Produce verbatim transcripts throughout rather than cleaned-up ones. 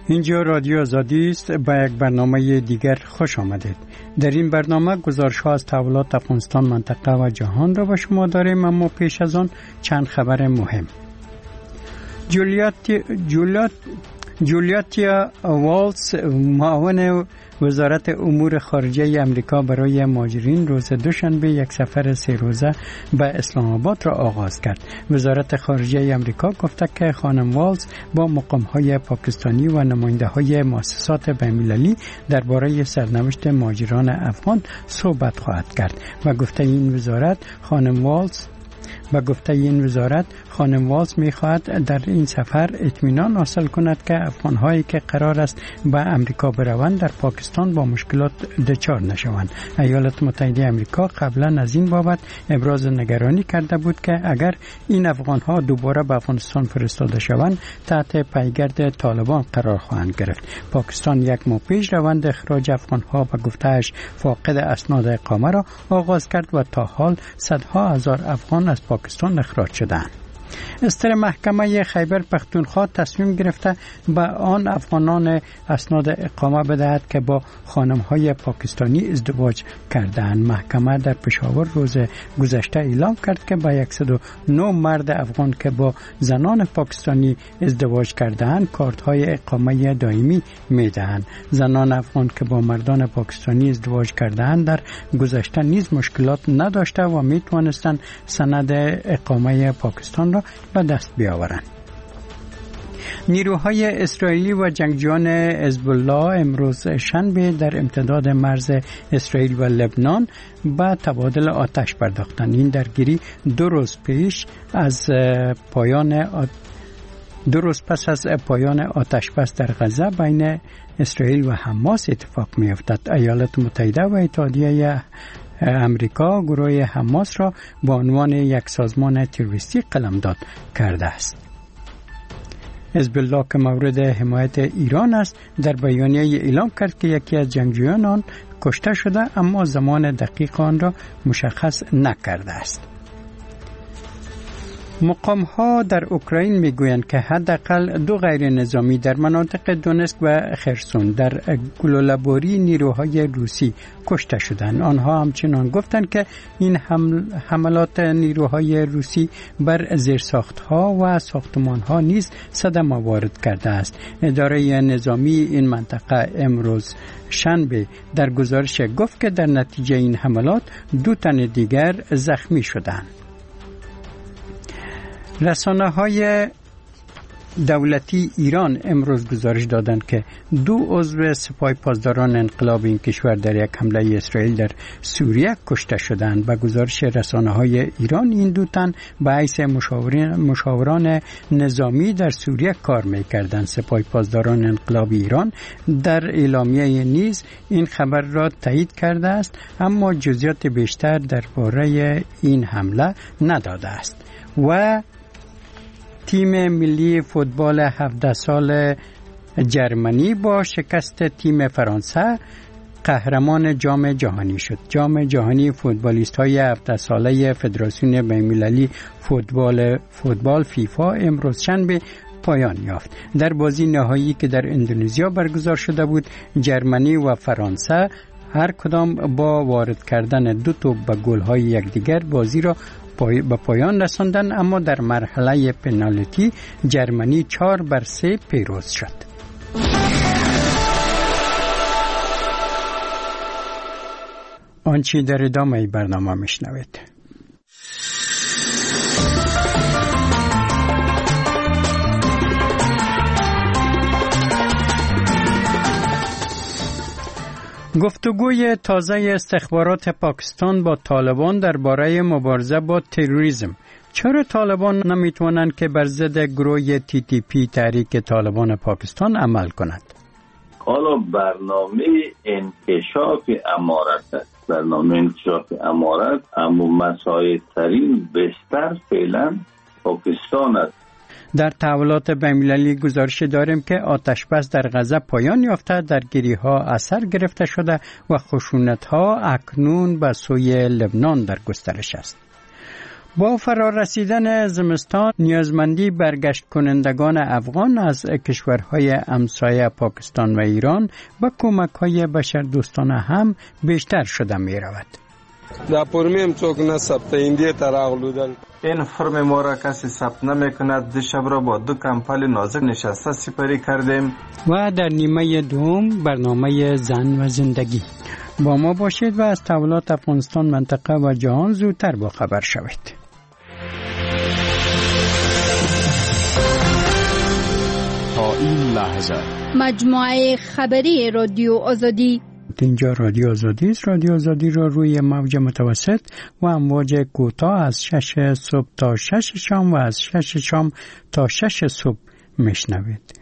اینجا رادیو آزادی است. با یک برنامه دیگر خوش آمدید. در این برنامه گزارش‌ها از تحولات افغانستان، منطقه و جهان را به شما داریم، اما پیش از آن چند خبر مهم. جولیات جولیات جولیاتیا والز، معاون وزارت امور خارجه امریکا برای مهاجرین، روز دوشنبه یک سفر سه روزه به اسلام آباد را آغاز کرد. وزارت خارجه امریکا گفته که خانم والز با مقام‌های پاکستانی و نماینده‌های مؤسسات بین‌المللی درباره سرنوشت مهاجران افغان صحبت خواهد کرد و گفته این وزارت خانم والز و گفته این وزارت خانم والز می‌خواهد در این سفر اطمینان حاصل کند که افغان‌هایی که قرار است به امریکا بروند در پاکستان با مشکلات دچار نشوند. ایالات متحده آمریکا قبلا از این بابت ابراز نگرانی کرده بود که اگر این افغان‌ها دوباره به افغانستان فرستاده شوند تحت پیگرد طالبان قرار خواهند گرفت. پاکستان یک ماه پیش روند اخراج افغان‌ها به گفته‌اش فاقد اسناد اقامه را آغاز کرد و تا حال صدها هزار افغان از پاکستان اخراج شدند. استر محکمه خیبر پختونخوا تصمیم گرفته به آن افغانان اسناد اقامه بدهد که با خانم‌های پاکستانی ازدواج کردند. محکمه در پشاور روز گذشته اعلام کرد که به صد و نه مرد افغان که با زنان پاکستانی ازدواج کردند کارت‌های اقامه دائمی می‌دهند. زنان افغان که با مردان پاکستانی ازدواج کردند در گذشته نیز مشکلات نداشته و می‌توانستند سند اقامه پاکستان را به دست بیاورند. نیروهای اسرائیلی و جنگجویان حزب الله امروز شنبه در امتداد مرز اسرائیل و لبنان به تبادل آتش پرداختند. این درگیری دو روز پیش از پایان دو روز پس از پایان آتش بس در غزه بین اسرائیل و حماس اتفاق می‌افتد. ایالات متحده و اتحادیه امریکا گروه حماس را به عنوان یک سازمان تروریستی قلمداد کرده است. حزب الله که مورد حمایت ایران است در بیانیه اعلام کرد که یکی از جنگجویان آن کشته شده، اما زمان دقیق آن را مشخص نکرده است. مقام‌ها در اوکراین میگویند که حداقل دو غیر نظامی در مناطق دونسک و خرسون در گلوله‌باری نیروهای روسی کشته شدند. آنها همچنان گفتند که این حملات نیروهای روسی بر زیرساخت‌ها و ساختمان‌ها نیز صدمه وارد کرده است. اداره نظامی این منطقه امروز شنبه در گزارش گفت که در نتیجه این حملات دو تن دیگر زخمی شدند. رسانه‌های دولتی ایران امروز گزارش دادند که دو عضو سپاه پاسداران انقلاب این کشور در یک حمله اسرائیل در سوریه کشته شدند. با گزارش رسانه‌های ایران این دو تن به حیث مشاوران نظامی در سوریه کار می‌کردند. سپاه پاسداران انقلاب ایران در اعلامیه نیز این خبر را تایید کرده است، اما جزئیات بیشتر درباره این حمله نداده است. و تیم ملی فوتبال هفده سال جرمنی با شکست تیم فرانسه قهرمان جام جهانی شد. جام جهانی فوتبالیست‌های هفده ساله فدراسیون بین‌المللی فوتبال فوتبال فیفا امروز شنبه پایان یافت. در بازی نهایی که در اندونزیا برگزار شده بود، جرمنی و فرانسه هر کدام با وارد کردن دو توپ به گل‌های یکدیگر بازی را پای به پایان رساندن، اما در مرحله پنالتی جرمنی چهار بر سه پیروز شد. آنچه در ادامه برنامه میشنوید. گفتگوی تازه استخبارات پاکستان با طالبان درباره مبارزه با تروریسم. چرا طالبان نمیتوانند که بر ضد گروه تی تی پی تحریک طالبان پاکستان عمل کنند؟ حالا برنامه انکشاف امارت است. برنامه انکشاف امارت اما مساعد ترین بستر فعلا پاکستان است. در تحولات بین‌المللی گزارش داریم که آتش بس در غزه پایان یافته، درگیری‌ها اثر گرفته شده و خشونت‌ها اکنون به سوی لبنان در گسترش است. با فرارسیدن زمستان نیازمندی برگشت کنندگان افغان از کشورهای همسایه پاکستان و ایران به کمک‌های بشردوستانه هم بیشتر شده می رود. دا فرمیم څوک نه ثبت ایندی تراغلودل این فرم ما را کسی ثبت نمی‌کند. دو شب را با دو کمپل نازک نشسته سپری کردیم. و در نیمه دوم برنامه زن و زندگی با ما باشید و از تحولات افغانستان، منطقه و جهان زودتر با خبر شوید. تا این لحظه مجموعه خبری رادیو آزادی. اینجا رادیو آزادی است. رادیو آزادی را روی موج متوسط و امواج کوتاه از شش صبح تا شش شام و از شش شام تا شش صبح میشنوید.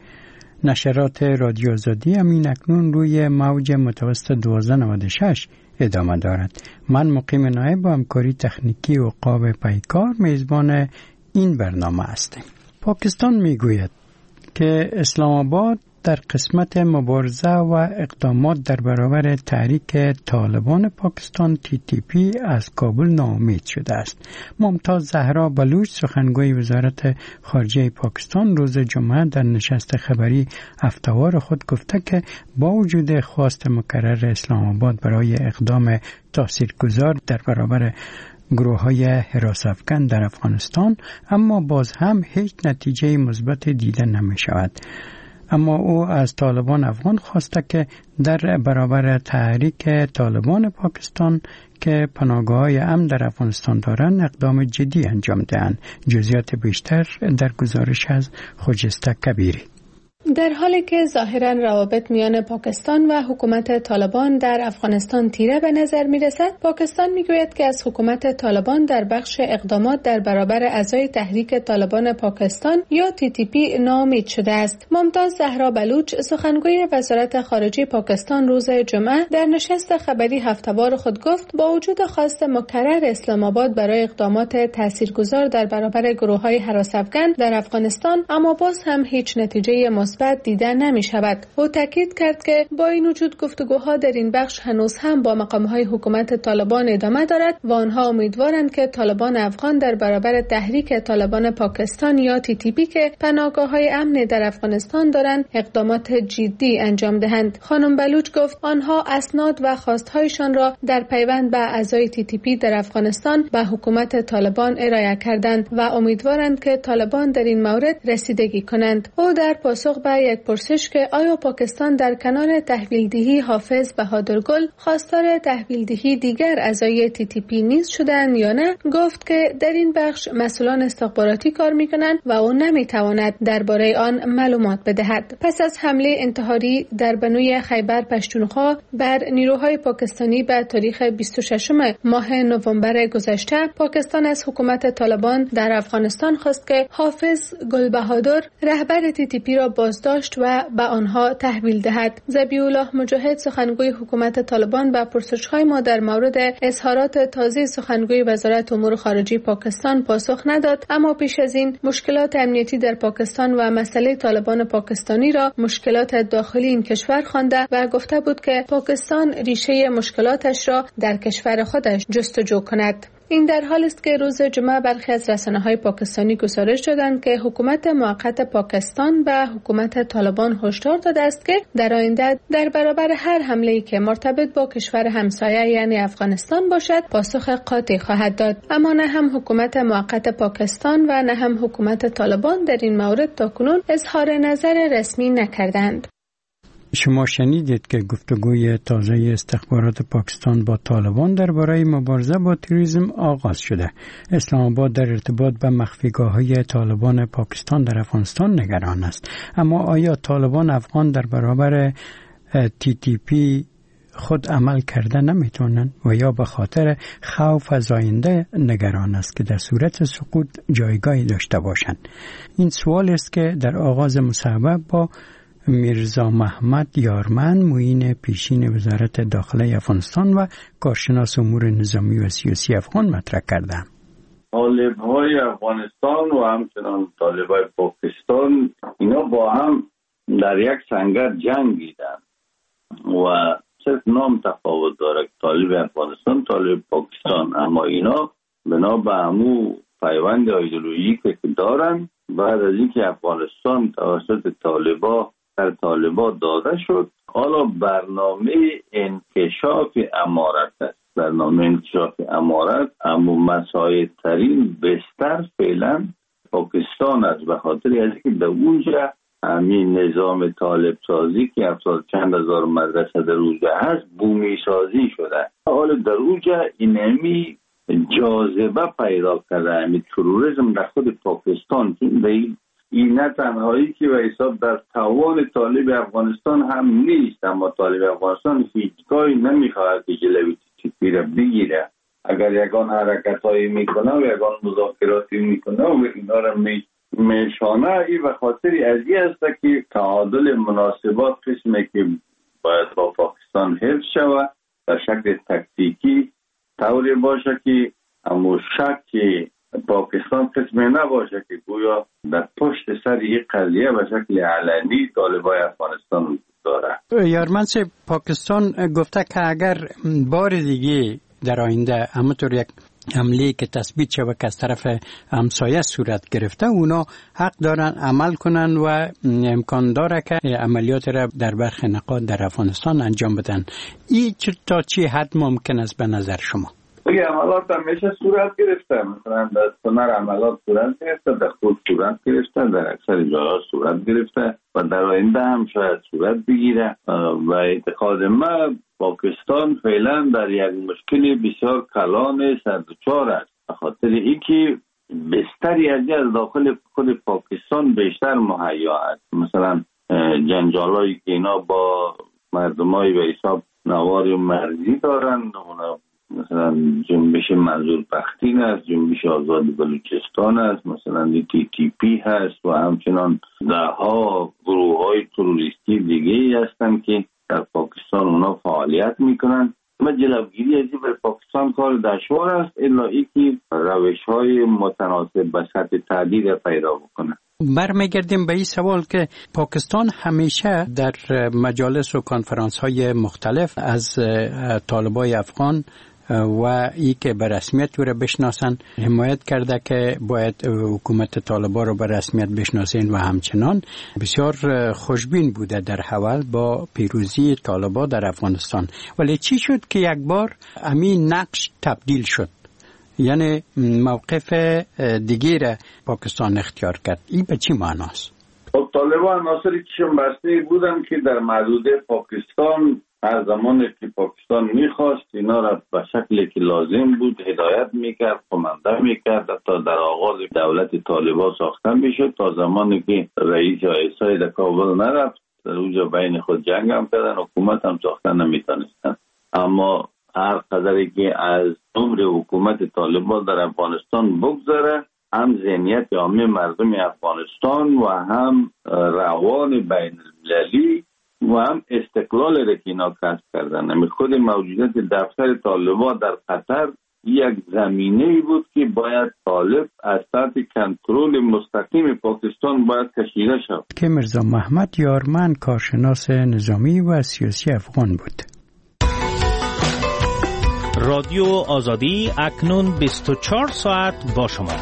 نشرات رادیو آزادی همین اکنون روی موج متوسط دوازده نود و شش ادامه دارد. من مقیم نایب با همکاری تکنیکی عقاب پیکار میزبان این برنامه هستم. پاکستان میگوید که اسلام آباد در قسمت مبارزه و اقدامات در برابر تحریک طالبان پاکستان تی تی پی از کابل ناامید شده است. ممتاز زهرا بلوچ سخنگوی وزارت خارجه پاکستان روز جمعه در نشست خبری هفته‌وار خود گفته که با وجود خواست مکرر اسلام آباد برای اقدام تاثیرگذار در برابر گروه‌های حراس افکن در افغانستان، اما باز هم هیچ نتیجه مثبت دیده نمی‌شود. اما او از طالبان افغان خواسته که در برابر تحریک طالبان پاکستان که پناهگاه‌های امن در افغانستان دارند اقدام جدی انجام دهند. جزئیات بیشتر در گزارش از خجسته کبیری. در حالی که ظاهراً روابط میان پاکستان و حکومت طالبان در افغانستان تیره به نظر می رسد، پاکستان می گوید که از حکومت طالبان در بخش اقدامات در برابر اعضای تحریک طالبان پاکستان یا تی تی پی ناامید شده است. ممتاز زهرا بلوچ سخنگوی وزارت خارجه پاکستان روز جمعه در نشست خبری هفته‌وار خود گفت با وجود خواست مکرر اسلام آباد برای اقدامات تاثیرگذار در برابر گروه‌های حراس افکن در افغانستان، اما باز هم هیچ نتیجه مثبت دیده نمی شود. او تاکید کرد که با این وجود گفتگوها در این بخش هنوز هم با مقامهای حکومت طالبان ادامه دارد و آنها امیدوارند که طالبان افغان در برابر تحریک طالبان پاکستان یا تی تی پی که پناهگاه‌های امن در افغانستان دارند اقدامات جدی انجام دهند. خانم بلوچ گفت آنها اسناد و خواستهایشان را در پیوند به اعضای تی تی پی در افغانستان به حکومت طالبان ارائه کردند و امیدوارند که طالبان در این مورد رسیدگی کنند. او در پاسخ به یک پرسش که آیا پاکستان در کنار تحویلدهی حافظ بهادرگل خواستار تحویلدهی دیگر اعضای تی تی پی نیز شدند یا نه، گفت که در این بخش مسئولان استخباراتی کار میکنند و او نمیتواند درباره آن معلومات بدهد. پس از حمله انتحاری در بنوی خیبر پشتونخوا بر نیروهای پاکستانی به تاریخ بیست و ششم ماه نوامبر گذشته، پاکستان از حکومت طالبان در افغانستان خواست که حافظ گل بهادر رهبر تی تی پی را بازداشت و به آنها تحویل دهد. ذبیح الله مجاهد سخنگوی حکومت طالبان به پرسش‌های ما در مورد اظهارات تازه سخنگوی وزارت امور خارجه پاکستان پاسخ نداد، اما پیش از این مشکلات امنیتی در پاکستان و مسئله طالبان پاکستانی را مشکلات داخلی این کشور خوانده و گفته بود که پاکستان ریشه مشکلاتش را در کشور خودش جستجو کند. این در حال است که روز جمعه برخی از رسانه‌های پاکستانی گزارش دادند که حکومت موقت پاکستان به حکومت طالبان هشدار داده است که در آینده در برابر هر حمله‌ای که مرتبط با کشور همسایه یعنی افغانستان باشد پاسخ قاطع خواهد داد. اما نه هم حکومت موقت پاکستان و نه هم حکومت طالبان در این مورد تاکنون اظهار نظر رسمی نکردند. شما شنیدید که گفتگوی تازه استخبارات پاکستان با طالبان درباره مبارزه با تروریسم آغاز شده. اسلام آباد در ارتباط به مخفیگاه‌های طالبان پاکستان در افغانستان نگران است. اما آیا طالبان افغان در برابر تی تی پی خود عمل کرده نمیتونن و یا به خاطر خوف از آینده نگران است که در صورت سقوط جایگاهی داشته باشند؟ این سوال است که در آغاز مصاحبه با میرزا محمد یارمن معین پیشین وزارت داخله افغانستان و کارشناس امور نظامی و سیاسی افغان مطرح کردم. طالب‌های افغانستان و همچنان طالب‌های پاکستان اینا با هم در یک سنگر جنگیدن و صرف نام تفاوت داره، طالب افغانستان طالب پاکستان، اما اینا بنا به همو پیوند ایدئولوژیکی که دارن، بعد از اینکه افغانستان توسط طالبان در طالبان داده شد، حالا برنامه انکشاف امارت است. برنامه انکشاف امارت اما مساعد ترین بستر فعلا پاکستان است، به خاطر از اینکه در اونجا همین نظام طالب سازی که هفتاد چند هزار مدرسه در اونجا هست بومی سازی شده. حالا در اونجا این همی جاذبه پیدا کرده، همین تروریسم در خود پاکستان که این نه تنهایی که به حساب در توان طالب افغانستان هم نیست، اما طالب افغانستان هیچگاهی نمیخواهد که جلوی چیزی را بگیره. اگر یگان حرکت هایی میکنه و یگان مذاکراتی میکنه و اینا را می میشانه، این به خاطر ازی است که تعادل مناسبات قسمی که باید با پاکستان حفظ شود در شکل تکتیکی طوری باشه که اما شک پاکستان قسمی نباشه که گویا در پشت سر این قضیه به شکل علنی طالبای افغانستان وجود داره. یارمنس پاکستان گفته که اگر بار دیگه در آینده همونطور یک حمله که تثبیت شود که از طرف همسایه صورت گرفته، اونا حق دارن عمل کنن و امکان داره که عملیات را در برخی نقاط در افغانستان انجام بدن. این تا چی حد ممکن است به نظر شما؟ این عملات همیشه صورت گرفته، مثلا در سنر عملات صورت گرفته، در خود صورت گرفته، در اکثر جاها صورت گرفته و در آینده هم شاید صورت بگیره و اعتقاد من پاکستان فعلا در یک مشکل بسیار کلان سردچار است، به خاطر اینکه بستری از داخل خود پاکستان بیشتر مهیا است. مثلا جنجالایی که اینا با مردمای به حساب نوار مرزی دارن، مثلا جنبش منظور بختین است، جنبش آزاد بلوچستان است، مثلا تی تی پی هست و همچنان ده ها گروه های تروریستی دیگه هستند که در پاکستان اونا فعالیت میکنن. و جلوگیری از این بر پاکستان کار دشوار است الا اینکه روش های متناسب به سطح تهدید پیدا بکنه. برمیگردیم به این سوال که پاکستان همیشه در مجالس و کنفرانس های مختلف از طالبای افغان و ای که به رسمیت او را بشناسن حمایت کرده که باید حکومت طالبان رو به رسمیت بشناسین و همچنان بسیار خوشبین بوده در حال با پیروزی طالبان در افغانستان. ولی چی شد که یک بار همین نقش تبدیل شد، یعنی موقف دیگه را پاکستان اختیار کرد؟ این به چی معناست؟ طالبان عناصری چشم بسته بودن که در محدوده پاکستان هر زمانی که پاکستان میخواست اینا را به شکلی که لازم بود هدایت میکرد، کمانده میکرد، تا در آغاز دولت طالبان ساخته میشد تا زمانی که رئیس یا عیسی در کابل نرفت، در اونجا بین خود جنگ هم کردن، حکومت هم ساخته نمیتونستن. اما هر قدری که از عمر حکومت طالبان در افغانستان بگذره، هم ذهنیت عامه مردم افغانستان و هم روان بین المللی و هم استقلال را که اینا کسب کردن. همین خود موجودیت دفتر طالبان در قطر یک زمینه بود که باید طالب از تحت کنترل مستقیم پاکستان باید کشیده شد. که میرزا محمد یارمن کارشناس نظامی و سیاسی افغان بود. رادیو آزادی اکنون بیست و چهار ساعت با شما.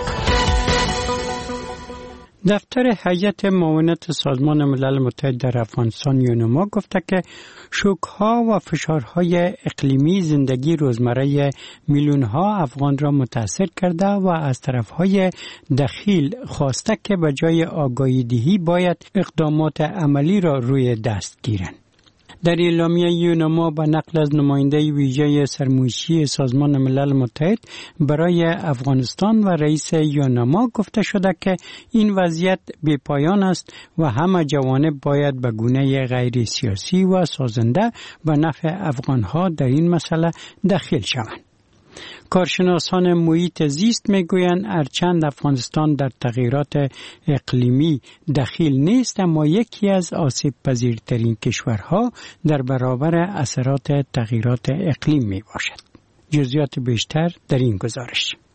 دفتر هیئت معاونت سازمان ملل متحد در افغانستان یونما گفته که شوک‌ها و فشارهای اقلیمی زندگی روزمره میلیون‌ها افغان را متاثر کرده و از طرف‌های دخیل خواسته که به جای آگاهی دهی باید اقدامات عملی را روی دست گیرند. در اعلامیه یونما به نقل از نماینده ویژه سرمایشی سازمان ملل متحد برای افغانستان و رئیس یونما گفته شده که این وضعیت بی‌پایان است و همه جوانب باید به گونه غیر سیاسی و سازنده به نفع افغانها در این مسئله دخیل شوند. کارشناسان محیط زیست میگویند هرچند افغانستان در تغییرات اقلیمی دخیل نیست، اما یکی از آسیب پذیرترین کشورها در برابر اثرات تغییرات اقلیم می باشد. جزئیات بیشتر در این گزارش.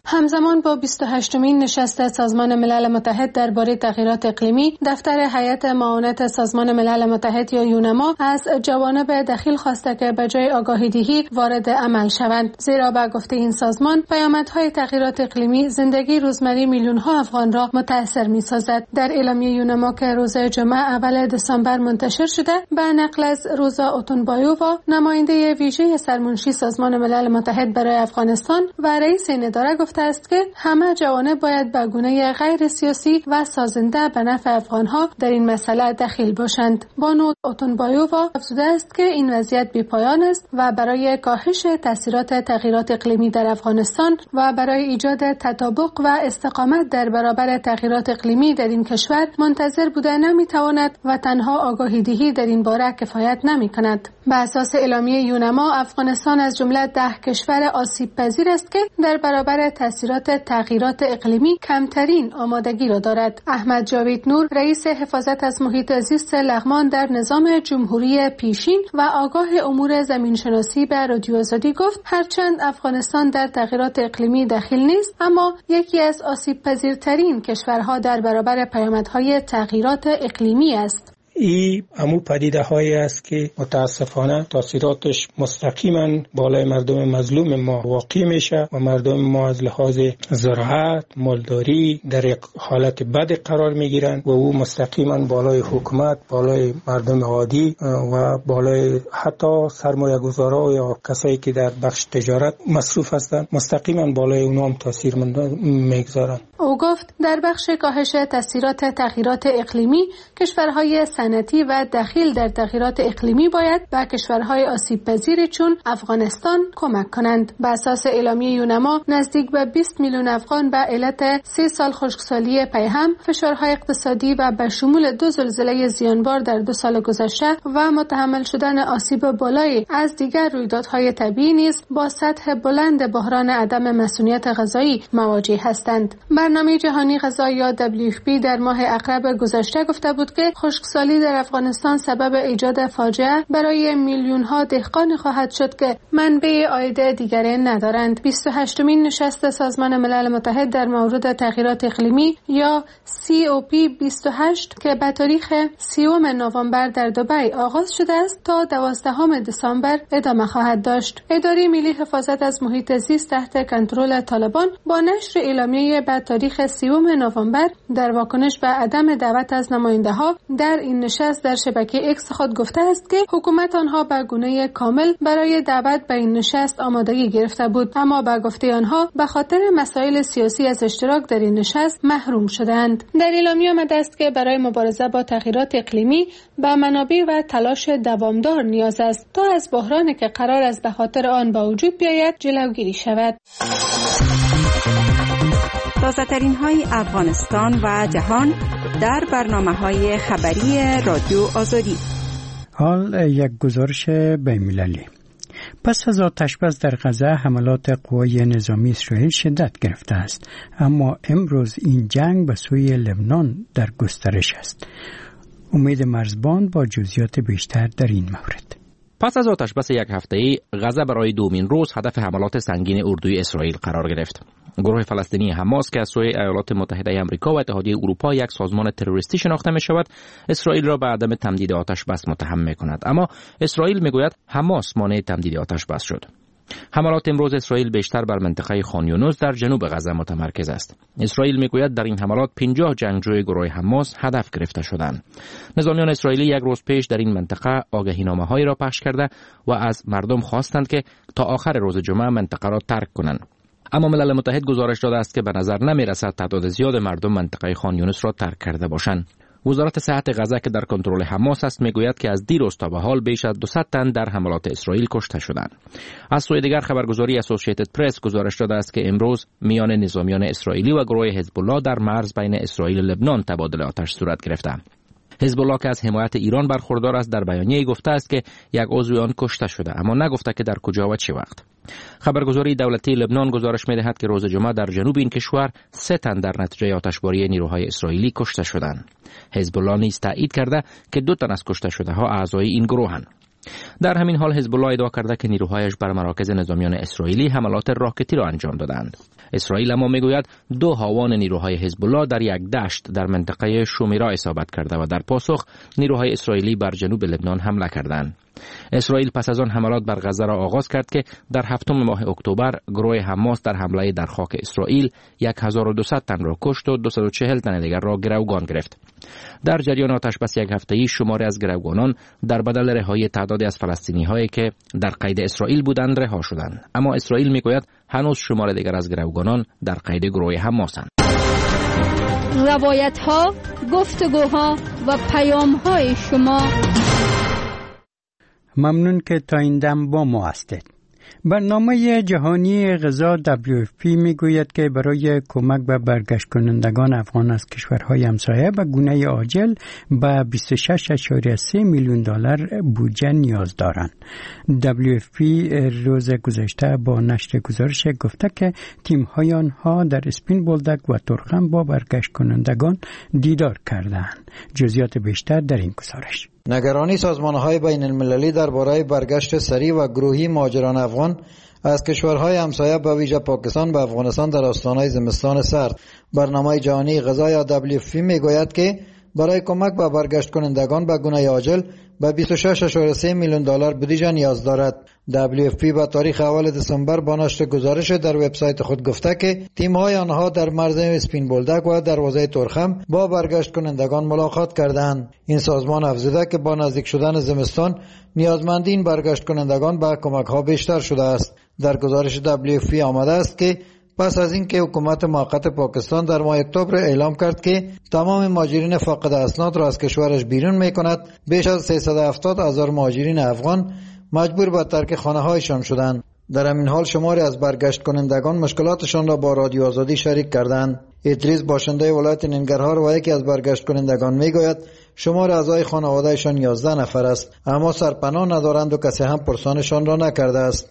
همزمان با بیست و هشتمین نشست سازمان ملل متحد درباره تغییرات اقلیمی، دفتر هیئت معاونت سازمان ملل متحد یا یونما از جوانب دخیل خواسته که به جای آگاهی دهی وارد عمل شوند، زیرا به گفته این سازمان پیامدهای تغییرات اقلیمی زندگی روزمره میلیون ها افغان را متاثر می‌سازد. در اعلامیه یونما که روز جمعه اول دسامبر منتشر شده، به نقل از روزا اوتونبایووا، نماینده ویژه سرمنشی سازمان ملل متحد برای افغانستان و رئیس این اداره گفته است که همه جوانب باید به گونه غیر سیاسی و سازنده به نفع افغانها در این مسئله دخیل باشند. بانو اوتونبایووا افزوده است که این وضعیت بی‌پایان است و برای کاهش تاثیرات تغییرات اقلیمی در افغانستان و برای ایجاد تطابق و استقامت در برابر تغییرات اقلیمی در این کشور منتظر بوده نمیتواند و تنها آگاهی دهی در این باره کفایت نمیکند. به اساس اعلامیه یونما، افغانستان از جمله ده کشور آسیب پذیر است که در برابر تاثیرات تغییرات اقلیمی کمترین آمادگی را دارد. احمد جاوید نور، رئیس حفاظت از محیط زیست لغمان در نظام جمهوری پیشین و آگاه امور زمینشناسی به رادیو آزادی گفت هرچند افغانستان در تغییرات اقلیمی دخیل نیست، اما یکی از آسیب پذیرترین کشورها در برابر پیامدهای تغییرات اقلیمی است. ای امو پدیده هایی است که متاسفانه تاثیراتش مستقیما بالای مردم مظلوم ما واقع میشه و مردم ما از لحاظ زراعت، مالداری در یک حالت بد قرار میگیرن و او مستقیما بالای حکومت، بالای مردم عادی و بالای حتی سرمایه گذارا یا کسایی که در بخش تجارت مصروف هستند مستقیما بالای اونها هم تاثیر میگذارن. او گفت در بخش کاهش تاثیرات تغییرات اقلیمی کشورهای صنعتی و دخیل در تغییرات اقلیمی باید به کشورهای آسیب پذیر چون افغانستان کمک کنند. به اساس اعلامیه یونما نزدیک به بیست میلیون افغان به علت سه سال خشکسالی پیهم، فشارهای اقتصادی و به شمول دو زلزله زیانبار در دو سال گذشته و متحمل شدن آسیب بالایی از دیگر رویدادهای طبیعی نیز با سطح بلند بحران عدم مسئولیت غذایی مواجه هستند. برنامه جهانی غذا یا دبلیو اف پی در ماه اقرب گذشته گفته بود که خشکسالی در افغانستان سبب ایجاد فاجعه برای میلیون ها دهقان خواهد شد که منبع عاید دیگری ندارند. بیست و هشتمین نشست سازمان ملل متحد در مورد تغییرات اقلیمی یا سی او پی بیست و هشت که به تاریخ سیوم نوامبر در دبی آغاز شده است تا دوازدهم دسامبر ادامه خواهد داشت. اداره ملی حفاظت از محیط زیست تحت کنترل طالبان با نشر اعلامیه به تاریخ سیوم نوامبر در واکنش به عدم دعوت از نماینده‌ها در این نشست در شبکه اکس خود گفته است که حکومت آنها به گونه کامل برای دعوت به این نشست آمادگی گرفته بود، اما به گفته آنها به خاطر مسائل سیاسی از اشتراک در این نشست محروم شدند. در اعلامیه آمده است که برای مبارزه با تغییرات اقلیمی به منابع و تلاش دوامدار نیاز است تا از بحرانی که قرار است به خاطر آن به وجود بیاید جلوگیری شود. تازه‌ترین های افغانستان و جهان در برنامه‌های خبری رادیو آزادی. حال یک گزارش بین‌المللی. پس از آتش‌بس در غزه حملات قوای نظامی اسرائیل شدت گرفته است، اما امروز این جنگ به سوی لبنان در گسترش است. امید مرزبان با جزئیات بیشتر در این مورد. پس از آتش‌بس یک هفته‌ای، غزه برای دومین روز هدف حملات سنگین اردوی اسرائیل قرار گرفت. گروه فلسطینی حماس که از سوی ایالات متحده آمریکا و اتحادیه اروپا یک سازمان تروریستی شناخته می شود، اسرائیل را به عدم تمدید آتش‌بس متهم می کند، اما اسرائیل می گوید حماس مانع تمدید آتش‌بس شد. حملات امروز اسرائیل بیشتر بر منطقه خان یونس در جنوب غزه متمرکز است. اسرائیل میگوید در این حملات پنجاه جنگجوی گروه حماس هدف گرفته شدند. نظامیان اسرائیلی یک روز پیش در این منطقه آگاهینامه‌هایی را پخش کرده و از مردم خواستند که تا آخر روز جمعه منطقه را ترک کنند. اما ملل متحد گزارش داده است که به نظر نمی رسد تعداد زیاد مردم منطقه خان یونس را ترک کرده باشند. وزارت صحت غزه که در کنترل حماس است میگوید که از دیروز تا به حال بیش از دویست تن در حملات اسرائیل کشته شدند. از سوی دیگر خبرگزاری اسوسییتد پرس گزارش داده است که امروز میان نظامیان اسرائیلی و گروه حزب الله در مرز بین اسرائیل و لبنان تبادل آتش صورت گرفته. حزب الله که از حمایت ایران برخوردار است در بیانیه‌ای گفته است که یک عضو آن کشته شده، اما نگفته که در کجا و چه وقت. خبرگزاری دولتی لبنان گزارش می‌دهد که روز جمعه در جنوب این کشور سه تن در نتیجه آتشباری نیروهای اسرائیلی کشته شدند. حزب الله نیز تایید کرده که دو تن از کشته شده ها اعضای این گروهند. در همین حال حزب الله ادعا کرده که نیروهایش بر مراکز نظامیان اسرائیلی حملات راکتی را انجام دادند. اسرائیل اما میگوید دو هاوان نیروهای حزب الله در یک دشت در منطقه شومیرا اصابت کرده و در پاسخ نیروهای اسرائیلی بر جنوب لبنان حمله کردند. اسرائیل پس از آن حملات بر غزه را آغاز کرد که در هفتم ماه اکتبر گروه حماس در حمله در خاک اسرائیل هزار و دویست تن را کشت و دویست و چهل تن دیگر را گروگان گرفت. در جریان آتش بس یک هفته‌ای شماری از گروگانان در بدل رهایی تعدادی از فلسطینی هایی که در قید اسرائیل بودند رها شدند، اما اسرائیل میگوید هنوز شمار دیگر از گروگانان در قید گروه حماسند. روایت ها، گفتگوها و پیام های شما. ممنون که تا این دم با ما هستید. برنامه جهانی غذا دبلیو اف پی میگوید که برای کمک به برگشت کنندگان افغان از کشورهای همسایه به گونه عاجل به بیست و شش اشاریه سه میلیون دلار بودجه نیاز دارند. دبلیو اف پی روز گذشته با نشر گزارش گفته که تیم‌های آنها در اسپین بولدک و ترخم با برگشت کنندگان دیدار کردند. جزئیات بیشتر در این گزارش. نگرانی سازمان‌های بین المللی درباره برگشت سریع و گروهی مهاجران افغان از کشورهای همسایه به ویژه پاکستان به افغانستان در آستانه زمستان سرد. برنامه جهانی غذا یا دبلیو اف پی میگوید که برای کمک به برگشت کنندگان به گونه عاجل به بیست و شش اشاریه سه میلیون دلار بودجه نیاز دارد. دبلیو اف پی با تاریخ اول دسامبر با نشر گزارش در وبسایت خود گفته که تیم‌های آنها در مرز اسپین بولدک و دروازه ترخم با برگشت کنندگان ملاقات کردند. این سازمان افزوده که با نزدیک شدن زمستان نیازمندی این برگشت کنندگان به کمک‌ها بیشتر شده است. در گزارش دبلیو اف پی آمده است که پس از اینکه حکومت موقت پاکستان در ماه اکتبر اعلام کرد که تمام مهاجرین فاقد اسناد را از کشورش بیرون می‌کند، بیش از سیصد و هفتاد هزار مهاجرین افغان مجبور به ترک خانه‌هایشان شدند. در همین حال شماری از برگشت کنندگان مشکلاتشان را با رادیو آزادی شریک کردند. ادریس باشنده ولایت ننگرهار و یکی از برگشت کنندگان میگوید شمار اعضای خانوادهشان یازده نفر است، اما سرپناه ندارند و کسی هم پرسانشان را نکرده است.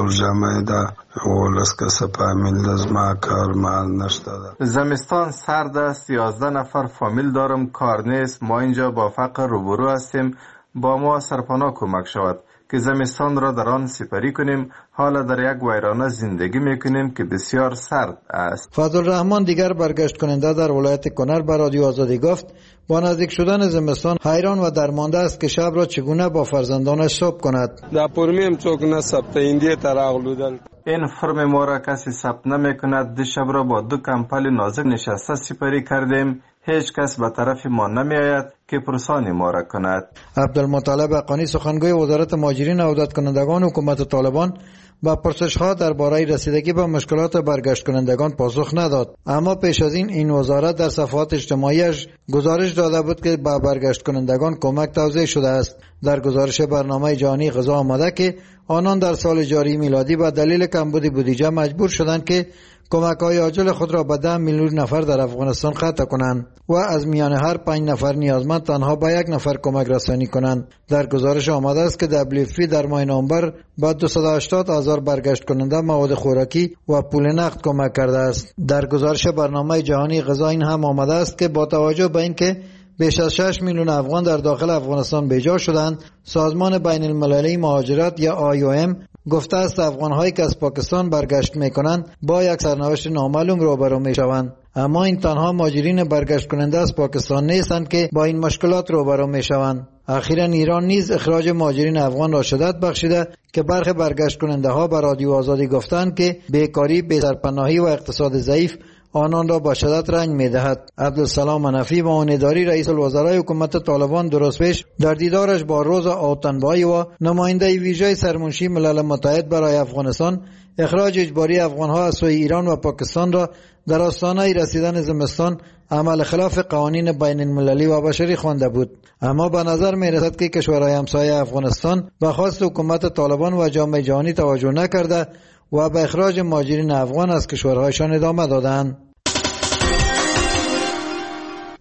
زمستان سرد است، یازده نفر فامیل دارم، کار نیست، ما اینجا با فقر روبرو هستیم، با ما سرپناه کمک شود که زمستان را در آن سپری کنیم. حالا در یک ویرانه زندگی میکنیم که بسیار سرد است. فضل الرحمن دیگر برگشت کننده در ولایت کنر به رادیو آزادی گفت با نزدیک شدن زمستان حیران و درمانده است که شب را چگونه با فرزندانش صبح کند. در پرمیم چوک نسبت ایندی تراغلودل این فرم ما را کسی ثبت نمیکند. دی شب را با دو کمپل نازک نشسته سپری کردیم. هیچ کس به طرف ما نمی آید که پرسانی ما را کند. عبدالمطلب حقانی سخنگوی وزارت مهاجرین و عودت کنندگان حکومت طالبان با پرسش‌ها درباره رسیدگی به مشکلات برگشت کنندگان پاسخ نداد، اما پیش از این این وزارت در صفحات اجتماعیش گزارش داده بود که به برگشت کنندگان کمک توزیع شده است. در گزارش برنامه جهانی غذا آمده که آنان در سال جاری میلادی به دلیل کمبود بودجه مجبور شدند که کمک‌های عاجل خود را به ده میلیون نفر در افغانستان قطع کنند و از میان هر پنج نفر نیازمند تنها به یک نفر کمک رسانی کنند. در گزارش آمده است که دبلیو اف پی در ماه نوامبر با دویست و هشتاد هزار برگشت کننده مواد خوراکی و پول نقد کمک کرده است. در گزارش برنامه جهانی غذا این هم آمده است که با توجه به اینکه بیش از شش میلیون افغان در داخل افغانستان بیجا شدند، سازمان بین المللی مهاجرت یا آی او ام گفته است افغان‌هایی که از پاکستان برگشت می‌کنند با یک سرنوشت نامعلوم روبرو می‌شوند. اما این تنها مهاجرین برگشت کننده از پاکستان نیستند که با این مشکلات روبرو می‌شوند. اخیراً ایران نیز اخراج مهاجرین افغان را شدت بخشیده که برخی برگشت کننده ها به رادیو آزادی گفتند که بیکاری، بی‌سرپناهی و اقتصاد ضعیف آنان را با شدت رنج می‌دهد. عبدالسلام منفی معاون‌داری رئیس الوزرای حکومت طالبان درست پیش در دیدارش با روزا آوتنبایی و نماینده ویژه سرمنشی ملل متحد برای افغانستان اخراج اجباری افغان‌ها از سوی ایران و پاکستان را در آستانه رسیدن زمستان عمل خلاف قوانین بین المللی و بشری خوانده بود. اما به نظر می‌رسد که کشورهای همسایه افغانستان به خواست حکومت طالبان و جامعه جهانی توجه نکرده و به اخراج مهاجرین افغان از کشورهایشان ادامه دادند.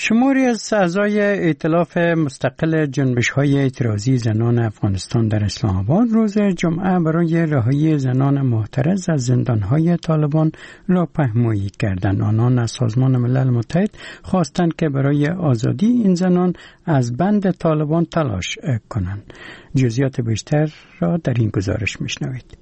شماری از اعضای ائتلاف مستقل جنبش‌های اعتراضی زنان افغانستان در اسلام آباد روز جمعه برای رهایی زنان معترض از زندان‌های طالبان راهپیمایی کردند. آنان از سازمان ملل متحد خواستند که برای آزادی این زنان از بند طالبان تلاش کنند. جزئیات بیشتر را در این گزارش میشنوید.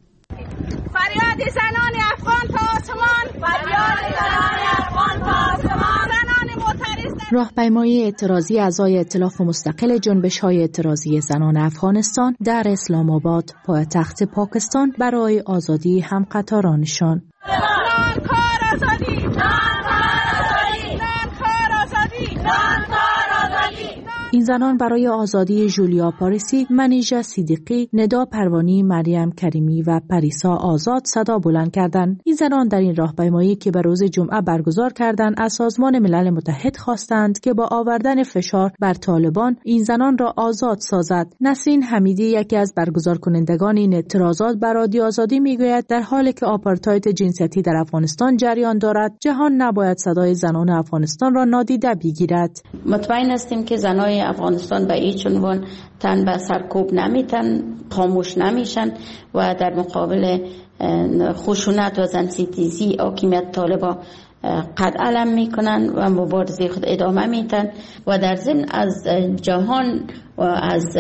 فریاد زنان افغان تا آسمان، فریاد زنان افغان تا آسمان، زنان معترض. راهپیمایی اعتراضی اعضای ائتلاف مستقل جنبش‌های اعتراضی زنان افغانستان در اسلام آباد پایتخت پاکستان برای آزادی همقطارانشان. نان کار آزادی، نان کار آزادی، نان کار آزادی، نان کار آزادی. این زنان برای آزادی جولیا پاریسی، منیژه صدیقی، ندا پروانی، مریم کریمی و پریسا آزاد صدا بلند کردند. این زنان در این راهپیمایی که به روز جمعه برگزار کردند از سازمان ملل متحد خواستند که با آوردن فشار بر طالبان این زنان را آزاد سازد. نسرین حمیدی یکی از برگزار کنندگان این اعتراضات بر رادیو آزادی میگوید در حالی که آپارتاید جنسیتی در افغانستان جریان دارد، جهان نباید صدای زنان افغانستان را نادیده بگیرد. مطمئن هستیم که زنان افغانستان به هیچ عنوان تن به سرکوب نمیتن، خاموش نمیشن و در مقابل خشونت و زنستیزی حاکمیت طالبان قد علم میکنن و مبارزه خود ادامه میتن و در ضمن از جهان و از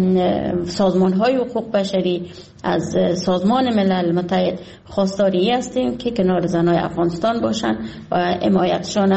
سازمان های حقوق بشری، از سازمان ملل متحد خواستاری هستیم که کنار زنای افغانستان باشن و حمایتشان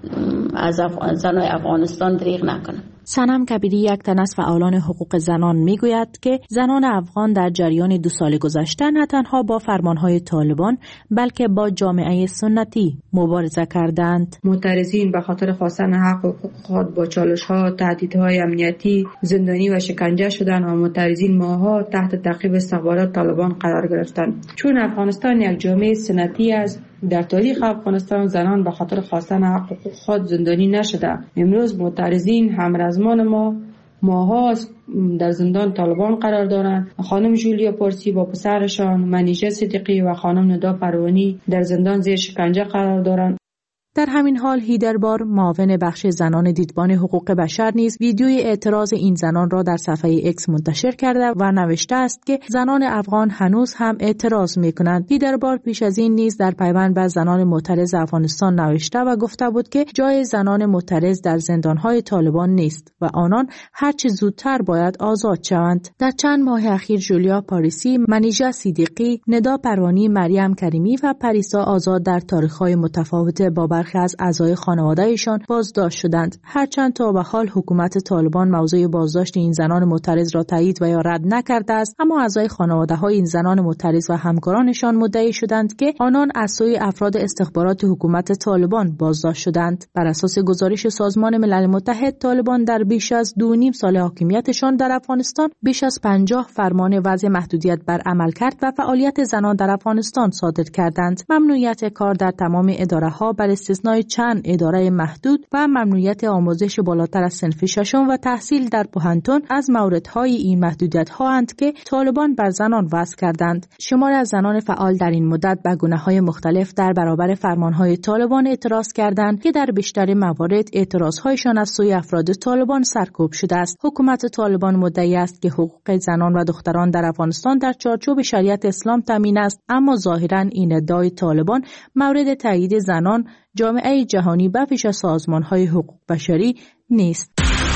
از زنای افغانستان دریغ نکنن. سنم کبیری یک تن از فعالان حقوق زنان میگوید که زنان افغان در جریان دو سال گذشته نه تنها با فرمانهای طالبان بلکه با جامعه سنتی مبارزه کردند. معترضین به خاطر خواستن حق و حقوق خود با چالش‌ها، تهدیدهای امنیتی، زندانی و شکنجه شدند و معترضین ماه‌ها تحت تعقیب استخبارات طالبان قرار گرفتند. چون افغانستان یک جامعه سنتی است، در تاریخ افغانستان زنان به خاطر خواستن حق و حقوق خود زندانی نشده. امروز معترضین همرزمان ما ماها در زندان طالبان قرار دارند. خانم جولیا پارسی با پسرشان منیژه صدیقی و خانم ندا پروانی در زندان زیر شکنجه قرار دارند. در همین حال هیدربار معاون بخش زنان دیدبان حقوق بشر نیز ویدیوی اعتراض این زنان را در صفحه اکس منتشر کرده و نوشته است که زنان افغان هنوز هم اعتراض می‌کنند. هیدربار پیش از این نیز در پیوند به زنان معترض افغانستان نوشته و گفته بود که جای زنان معترض در زندان‌های طالبان نیست و آنان هر چه زودتر باید آزاد شوند. در چند ماه اخیر جولیا پاریسی، منیژه صدیقی، ندا پروانی، مریم کریمی و پریسا آزاد در تاریخ‌های متفاوت با برخی از اعضای خانواده‌شان بازداشت شدند. هرچند تا به حال حکومت طالبان موضوع بازداشت این زنان معترض را تایید و یا رد نکرده است، اما اعضای خانواده‌های این زنان معترض و همکارانشان مدعی شدند که آنان از سوی افراد استخبارات حکومت طالبان بازداشت شدند. بر اساس گزارش سازمان ملل متحد، طالبان در بیش از دو نیم سال حاکمیتشان در افغانستان بیش از پنجاه فرمان وضع محدودیت بر عملکرد و فعالیت زنان در افغانستان صادر کردند. ممنوعیت کار در تمام اداره‌ها بر استثنای چند اداره محدود و ممنوعیت آموزش بالاتر از صنف ششم و تحصیل در پوهنتون از موردهای این محدودیت‌ها اند که طالبان بر زنان وضع کردند. شماری از زنان فعال در این مدت به گناه‌های مختلف در برابر فرمان‌های طالبان اعتراض کردند که در بیشتر موارد اعتراض‌هایشان از سوی افراد طالبان سرکوب شده است. حکومت طالبان مدعی است که حقوق زنان و دختران در افغانستان در چارچوب شریعت اسلام تامین است، اما ظاهراً این ادعای طالبان مورد تایید زنان، جامعه جهانی و پیش از سازمان‌های حقوق بشری نیست.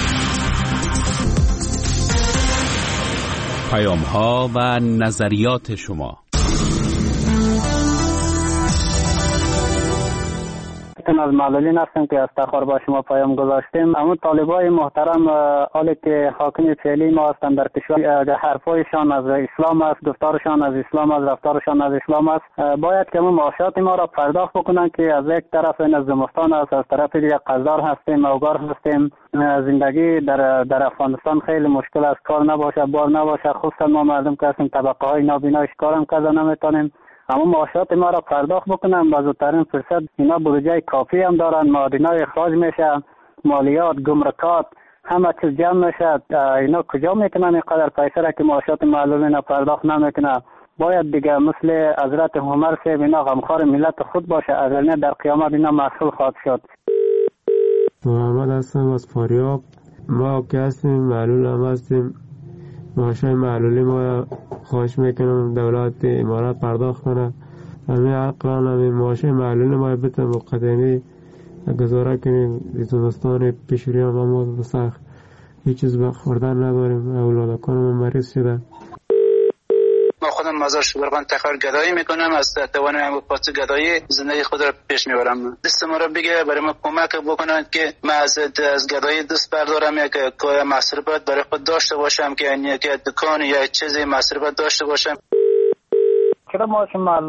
پیام‌ها و نظریات شما. از معلولین هستم که از تخار با شما پیام گذاشتیم. اما طالبای محترم حالی که حاکم فعلی ما هستند در کشور، حرفایشان از اسلام است، گفتارشان از اسلام است، رفتارشان از اسلام است، باید که ما معاشات ما را پرداخت بکنن که از یک طرف این از زمستان است، از طرف دیگه قزدار هستیم، اوگار هستیم. زندگی در در افغانستان خیلی مشکل است، کار نباشه، بار نباشه، خصوصا ما مردم که هستیم طبقه های نابینا کارم کردن نمیتونیم. اما معاشات ما را پرداخت بکنن با زودترین فرصت. اینا بودجه کافی هم دارن، معادنای اخراج میشه، مالیات، گمرکات، همه چیز جمع میشه. اینا کجا میکنن اینقدر پیسه را که معاشات معلولین پرداخت نمیکنه؟ باید دیگه مثل حضرت عمر صاحب اینا غمخوار ملت خود باشه، اگر نه در قیامت اینا مسئول خواهد شد. محمد هستم از فاریاب. ما که هستیم معلول هم هستیم، معاشای معلولی ما خواهش میکنم دولت امارات پرداخت کنه. همین عقلان همین معاشای معلولی ما بتن مقدمی گزاره کنیم. زمستان پیشوری هم ما بسخت هیچ چیز به خوردن نداریم، اولادکان ما مریض شدن. ما خودم مزار شبرغان تخار گدایی میکنم، از توانم پاس گدایی زندگی خود را پیش میبرم. دست ما را بگه برای ما کمک بکنند که ما از از گدایی دست بردارم، یک که مصرفات برای خود داشته باشم، که یعنی که دکان یا چیزی مصرفات داشته باشم. چرا ما